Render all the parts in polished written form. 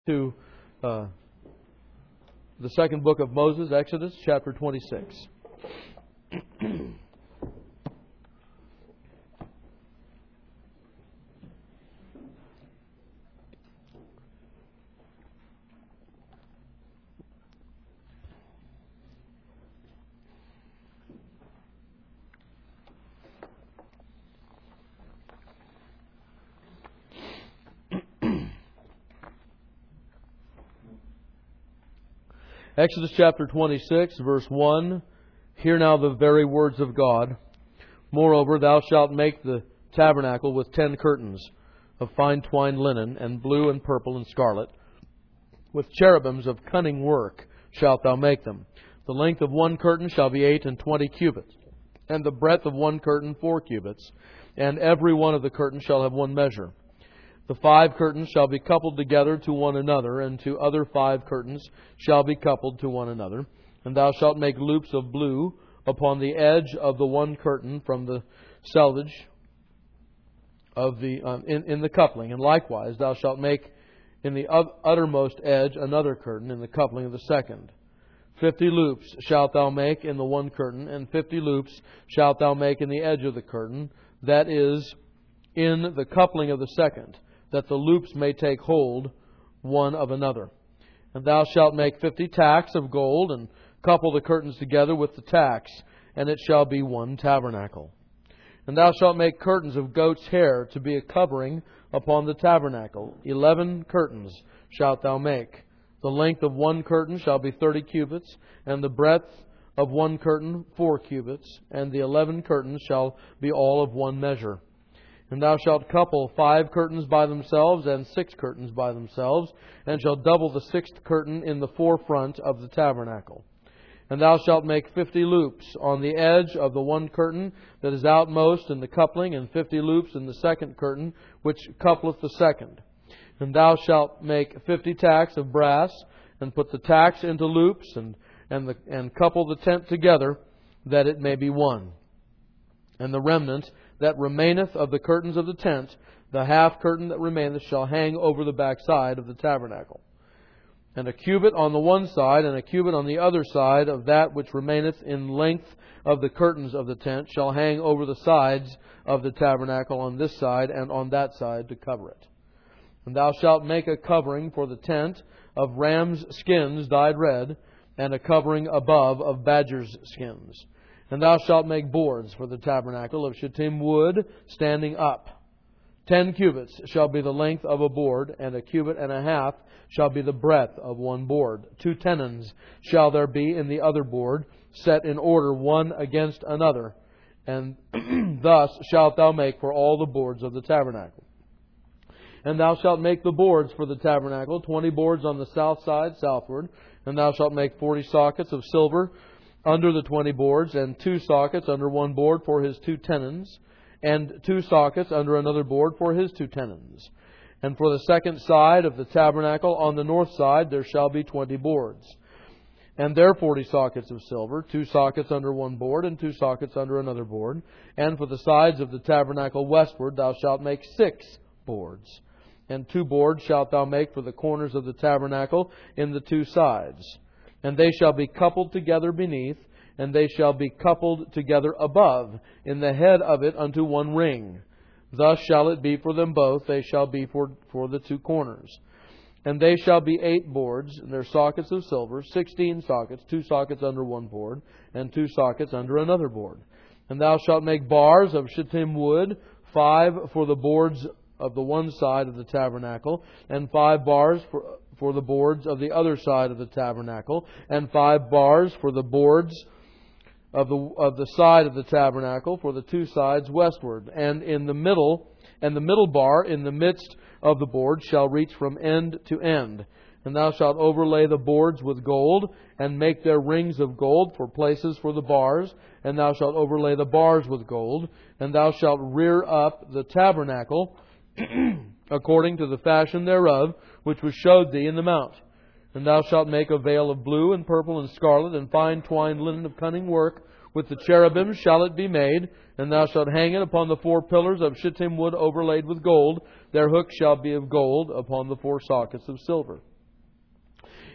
to the second book of Moses, Exodus, chapter 26. Exodus chapter 26, verse 1. Hear now the very words of God. Moreover, thou shalt make the tabernacle with 10 curtains of fine twined linen, and blue and purple and scarlet. With cherubims of cunning work shalt thou make them. The length of one curtain shall be 28 cubits, and the breadth of one curtain 4 cubits, and every one of the curtains shall have one measure. The 5 curtains shall be coupled together to one another, and 2 other 5 curtains shall be coupled to one another. And thou shalt make loops of blue upon the edge of the one curtain from the selvage of the in the coupling. And likewise thou shalt make in the uttermost edge another curtain in the coupling of the second. 50 loops shalt thou make in the one curtain, and 50 loops shalt thou make in the edge of the curtain, that is, in the coupling of the second, that the loops may take hold one of another. And thou shalt make 50 tacks of gold, and couple the curtains together with the tacks, and it shall be one tabernacle. And thou shalt make curtains of goat's hair to be a covering upon the tabernacle. 11 curtains shalt thou make. The length of one curtain shall be 30 cubits, and the breadth of one curtain 4 cubits, and the 11 curtains shall be all of one measure. And thou shalt couple 5 curtains by themselves, and 6 curtains by themselves, and shalt double the 6th curtain in the forefront of the tabernacle. And thou shalt make 50 loops on the edge of the one curtain that is outmost in the coupling, and 50 loops in the second curtain, which coupleth the second. And thou shalt make 50 tacks of brass, and put the tacks into loops, and couple the tent together, that it may be one. And the remnant that remaineth of the curtains of the tent, the half curtain that remaineth, shall hang over the backside of the tabernacle. And a cubit on the one side, and a cubit on the other side of that which remaineth in length of the curtains of the tent, shall hang over the sides of the tabernacle on this side and on that side to cover it. And thou shalt make a covering for the tent of rams' skins dyed red, and a covering above of badgers' skins. And thou shalt make boards for the tabernacle of shittim wood standing up. 10 cubits shall be the length of a board, and a cubit and a half shall be the breadth of one board. 2 tenons shall there be in the other board, set in order one against another. And thus shalt thou make for all the boards of the tabernacle. And thou shalt make the boards for the tabernacle, 20 boards on the south side, southward. And thou shalt make 40 sockets of silver under the 20 boards, and 2 sockets under one board for his 2 tenons, and 2 sockets under another board for his 2 tenons. And for the second side of the tabernacle on the north side there shall be 20 boards. And there 40 sockets of silver, 2 sockets under one board, and 2 sockets under another board. And for the sides of the tabernacle westward thou shalt make 6 boards. And 2 boards shalt thou make for the corners of the tabernacle in the 2 sides. And they shall be coupled together beneath, and they shall be coupled together above, in the head of it unto one ring. Thus shall it be for them both, they shall be for the 2 corners. And they shall be 8 boards, and their sockets of silver, 16 sockets, 2 sockets under one board, and 2 sockets under another board. And thou shalt make bars of shittim wood, 5 for the boards of the one side of the tabernacle, and 5 bars for the boards of the other side of the tabernacle, and 5 bars for the boards of the side of the tabernacle for the 2 sides westward. And the middle bar in the midst of the board shall reach from end to end. And thou shalt overlay the boards with gold, and make their rings of gold for places for the bars. And thou shalt overlay the bars with gold. And thou shalt rear up the tabernacle according to the fashion thereof, which was showed thee in the mount. And thou shalt make a veil of blue and purple and scarlet and fine twined linen of cunning work. With the cherubims shall it be made. And thou shalt hang it upon the 4 pillars of shittim wood overlaid with gold. Their hooks shall be of gold upon the 4 sockets of silver.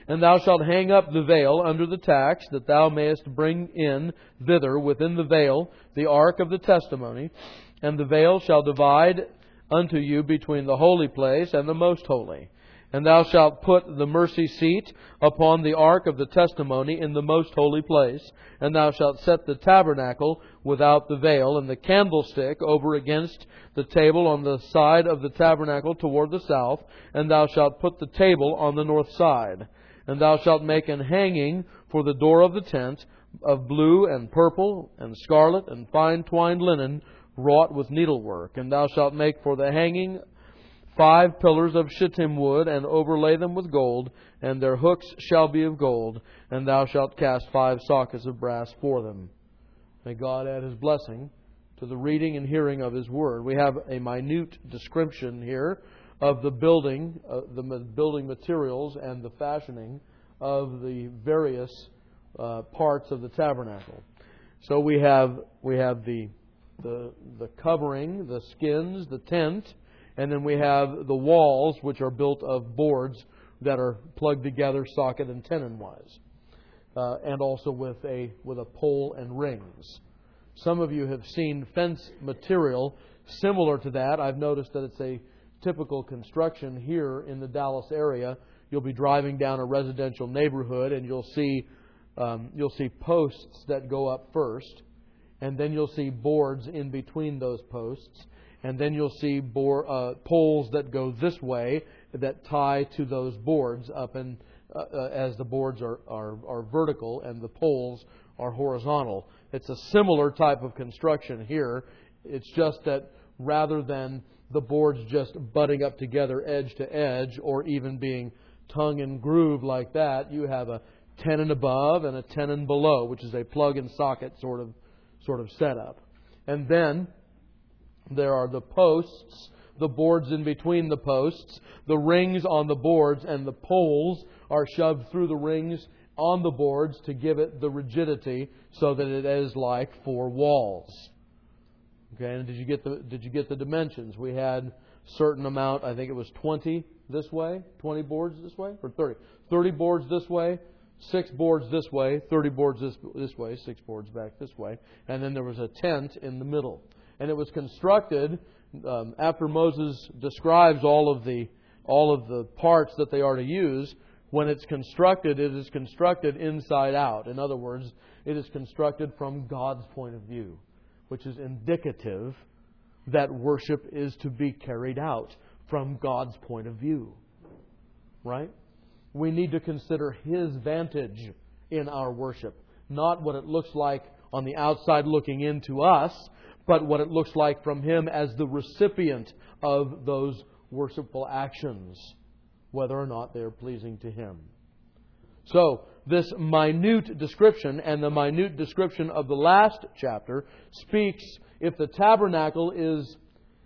And thou shalt hang up the veil under the tax, that thou mayest bring in thither within the veil the ark of the testimony. And the veil shall divide unto you between the holy place and the most holy. And thou shalt put the mercy seat upon the ark of the testimony in the most holy place. And thou shalt set the tabernacle without the veil, and the candlestick over against the table on the side of the tabernacle toward the south. And thou shalt put the table on the north side. And thou shalt make an hanging for the door of the tent of blue and purple and scarlet and fine twined linen wrought with needlework. And thou shalt make for the hanging 5 pillars of shittim wood, and overlay them with gold, and their hooks shall be of gold, and thou shalt cast 5 sockets of brass for them. May God add His blessing to the reading and hearing of His Word. We have a minute description here of the building materials and the fashioning of the various parts of the tabernacle. So we have the covering, the skins, the tent. And then we have the walls, which are built of boards that are plugged together socket and tenon-wise. And also with a pole and rings. Some of you have seen fence material similar to that. I've noticed that it's a typical construction here in the Dallas area. You'll be driving down a residential neighborhood and you'll see posts that go up first. And then you'll see boards in between those posts. And then you'll see poles that go this way that tie to those boards up, and as the boards are vertical and the poles are horizontal. It's a similar type of construction here. It's just that rather than the boards just butting up together edge to edge, or even being tongue and groove like that, you have a tenon above and a tenon below, which is a plug and socket sort of setup. And then there are the posts, the boards in between the posts, the rings on the boards, and the poles are shoved through the rings on the boards to give it the rigidity so that it is like 4 walls. Okay, and did you get the dimensions? We had a certain amount, I think it was 20 this way, 20 boards this way, or 30. 30 boards this way, 6 boards this way, 30 boards this way, 6 boards back this way, and then there was a tent in the middle. And it was constructed after Moses describes all of the parts that they are to use. When it's constructed, it is constructed inside out. In other words, it is constructed from God's point of view, which is indicative that worship is to be carried out from God's point of view. Right? We need to consider His vantage in our worship, not what it looks like on the outside looking into us, but what it looks like from Him as the recipient of those worshipful actions, whether or not they are pleasing to Him. So, this minute description and the minute description of the last chapter speaks, if the tabernacle is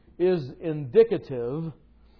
indicative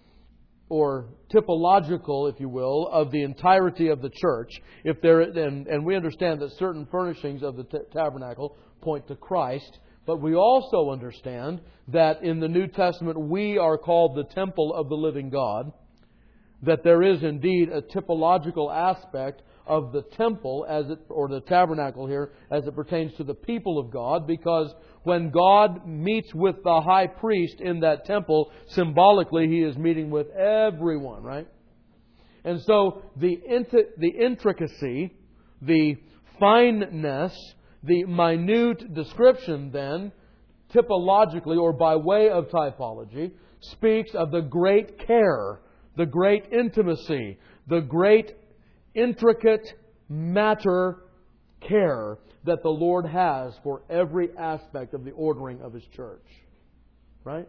or typological, if you will, of the entirety of the church, and we understand that certain furnishings of the tabernacle point to Christ, but we also understand that in the New Testament we are called the temple of the living God, that there is indeed a typological aspect of the temple or the tabernacle here as it pertains to the people of God, because when God meets with the high priest in that temple, symbolically He is meeting with everyone, right? And so the intricacy, the fineness, the minute description then, typologically or by way of typology, speaks of the great care, the great intimacy, the great intricate matter care that the Lord has for every aspect of the ordering of His church. Right?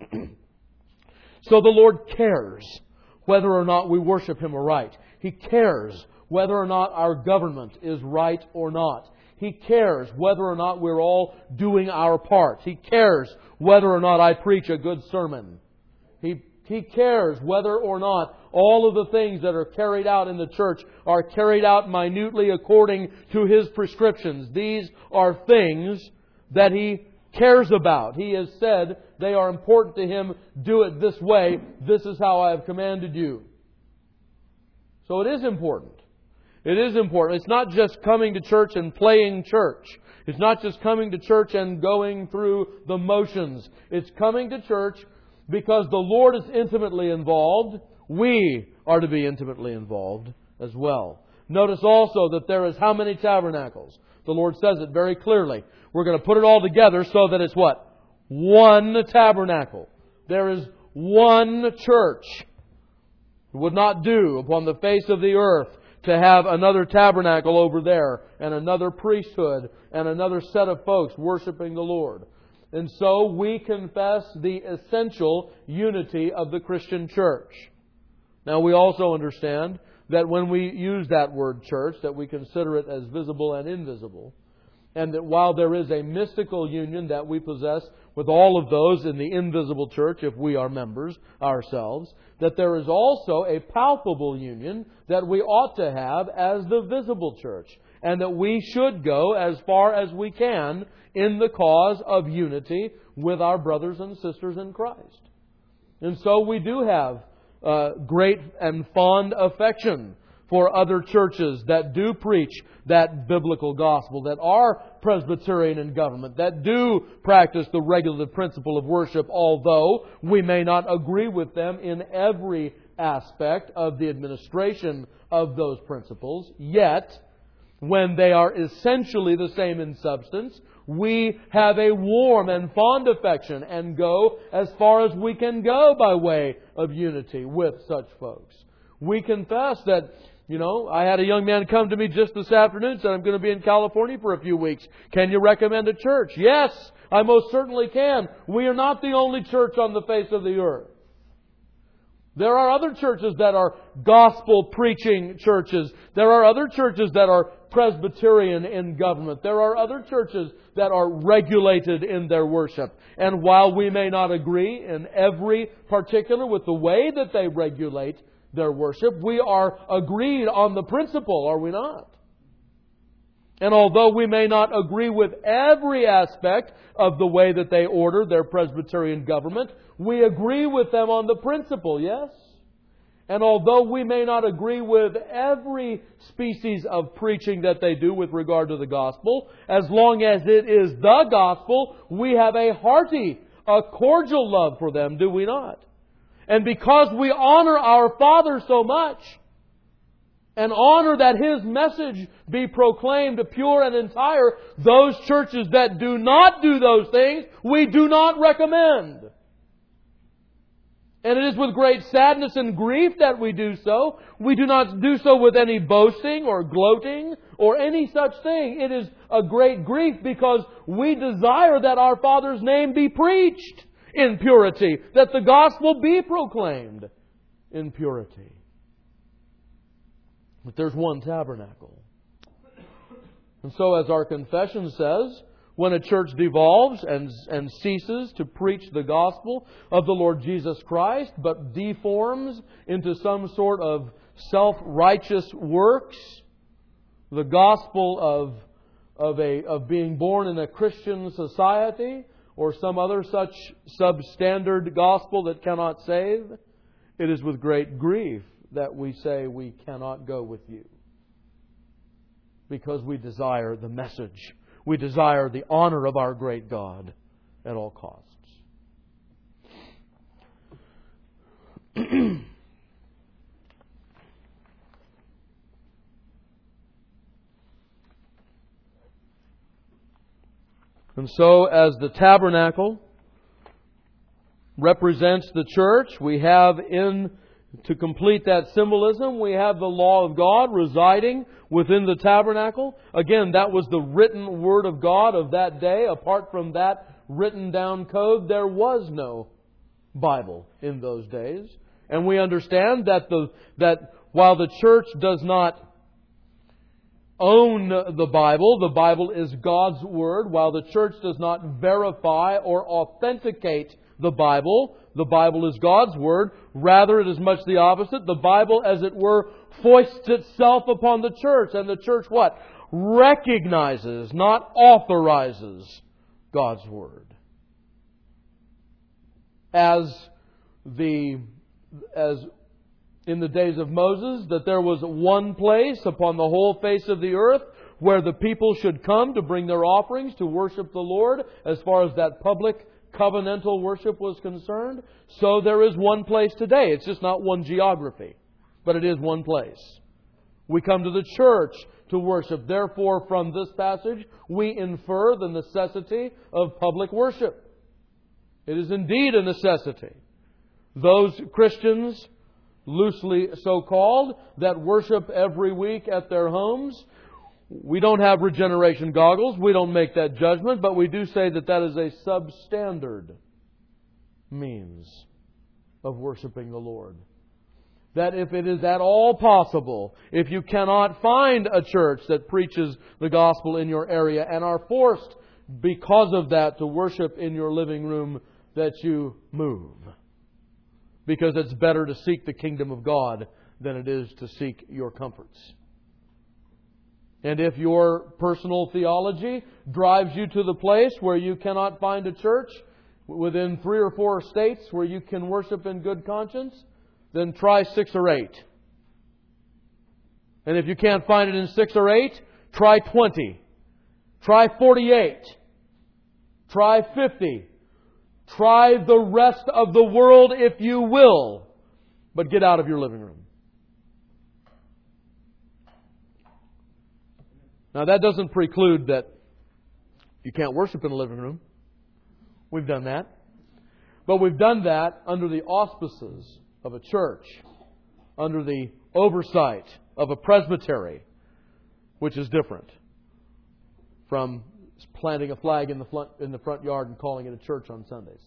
So the Lord cares whether or not we worship Him aright. He cares whether or not our government is right or not. He cares whether or not we're all doing our part. He cares whether or not I preach a good sermon. He cares whether or not all of the things that are carried out in the church are carried out minutely according to His prescriptions. These are things that He cares about. He has said they are important to Him. Do it this way. This is how I have commanded you. So it is important. It is important. It's not just coming to church and playing church. It's not just coming to church and going through the motions. It's coming to church because the Lord is intimately involved. We are to be intimately involved as well. Notice also that there is how many tabernacles? The Lord says it very clearly. We're going to put it all together so that it's what? One tabernacle. There is one church. It would not do upon the face of the earth to have another tabernacle over there and another priesthood and another set of folks worshiping the Lord. And so we confess the essential unity of the Christian church. Now we also understand that when we use that word church, that we consider it as visible and invisible. And that while there is a mystical union that we possess with all of those in the invisible church, if we are members ourselves, that there is also a palpable union that we ought to have as the visible church. And that we should go as far as we can in the cause of unity with our brothers and sisters in Christ. And so we do have great and fond affection for other churches that do preach that biblical gospel, that are Presbyterian in government, that do practice the regulative principle of worship, although we may not agree with them in every aspect of the administration of those principles. Yet, when they are essentially the same in substance, we have a warm and fond affection and go as far as we can go by way of unity with such folks. We confess that, I had a young man come to me just this afternoon, said, I'm going to be in California for a few weeks. Can you recommend a church? Yes, I most certainly can. We are not the only church on the face of the earth. There are other churches that are gospel-preaching churches. There are other churches that are Presbyterian in government. There are other churches that are regulated in their worship. And while we may not agree in every particular with the way that they regulate their worship, we are agreed on the principle, are we not? And although we may not agree with every aspect of the way that they order their Presbyterian government, we agree with them on the principle, yes? And although we may not agree with every species of preaching that they do with regard to the gospel, as long as it is the gospel, we have a hearty, a cordial love for them, do we not? And because we honor our Father so much, and honor that His message be proclaimed pure and entire, those churches that do not do those things, we do not recommend. And it is with great sadness and grief that we do so. We do not do so with any boasting or gloating or any such thing. It is a great grief because we desire that our Father's name be preached in purity, that the gospel be proclaimed in purity. But there's one tabernacle. And so as our confession says, when a church devolves and ceases to preach the gospel of the Lord Jesus Christ, but deforms into some sort of self-righteous works, the gospel of being born in a Christian society, or some other such substandard gospel that cannot save, it is with great grief that we say we cannot go with you. Because we desire the message. We desire the honor of our great God at all costs. And so, as the tabernacle represents the church, we have to complete that symbolism, we have the law of God residing within the tabernacle. Again, that was the written Word of God of that day. Apart from that written down code, there was no Bible in those days. And we understand that while the church does not own the Bible is God's Word. While the church does not verify or authenticate the Bible is God's Word. Rather, it is much the opposite. The Bible, as it were, foists itself upon the church. And the church what? Recognizes, not authorizes, God's Word. As in the days of Moses that there was one place upon the whole face of the earth where the people should come to bring their offerings to worship the Lord as far as that public covenantal worship was concerned. So there is one place today. It's just not one geography, but it is one place. We come to the church to worship. Therefore, from this passage, we infer the necessity of public worship. It is indeed a necessity. Those Christians, loosely so called, that worship every week at their homes, we don't have regeneration goggles. We don't make that judgment, but we do say that that is a substandard means of worshiping the Lord. That if it is at all possible, if you cannot find a church that preaches the gospel in your area and are forced because of that to worship in your living room, that you move. Because it's better to seek the kingdom of God than it is to seek your comforts. And if your personal theology drives you to the place where you cannot find a church within 3 or 4 states where you can worship in good conscience, then try 6 or 8. And if you can't find it in 6 or 8, try 20. Try 48. Try 50. Try the rest of the world if you will. But get out of your living room. Now that doesn't preclude that you can't worship in the living room. We've done that. But we've done that under the auspices of a church, under the oversight of a presbytery, which is different from planting a flag in the front yard and calling it a church on Sundays.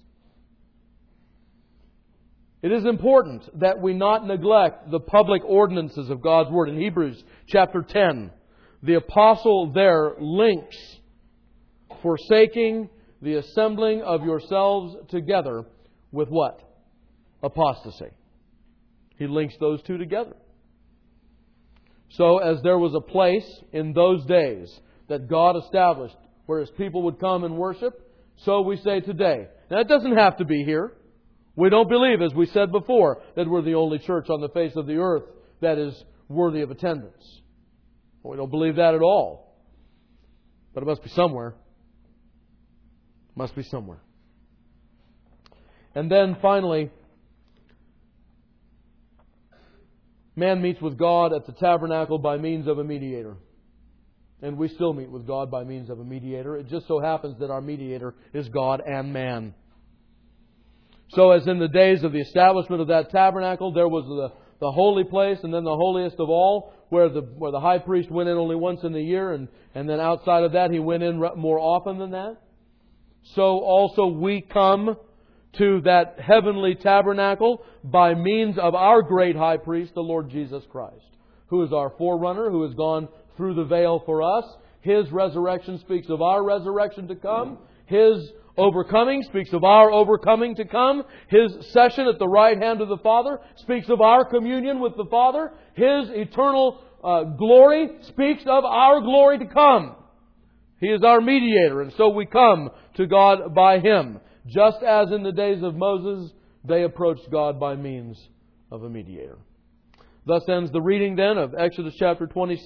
It is important that we not neglect the public ordinances of God's Word. In Hebrews chapter 10, the apostle there links forsaking the assembling of yourselves together with what? Apostasy. He links those two together. So as there was a place in those days that God established where His people would come and worship, so we say today. Now it doesn't have to be here. We don't believe, as we said before, that we're the only church on the face of the earth that is worthy of attendance. We don't believe that at all. But it must be somewhere. It must be somewhere. And then finally, man meets with God at the tabernacle by means of a mediator. And we still meet with God by means of a mediator. It just so happens that our mediator is God and man. So as in the days of the establishment of that tabernacle, there was the holy place and then the holiest of all, where the high priest went in only once in the year, and then outside of that he went in more often than that. So also we come to that heavenly tabernacle by means of our great high priest, the Lord Jesus Christ, who is our forerunner, who has gone through the veil for us. His resurrection speaks of our resurrection to come. His overcoming speaks of our overcoming to come. His session at the right hand of the Father speaks of our communion with the Father. His eternal glory speaks of our glory to come. He is our mediator, and so we come to God by Him. Just as in the days of Moses, they approached God by means of a mediator. Thus ends the reading then of Exodus chapter 26.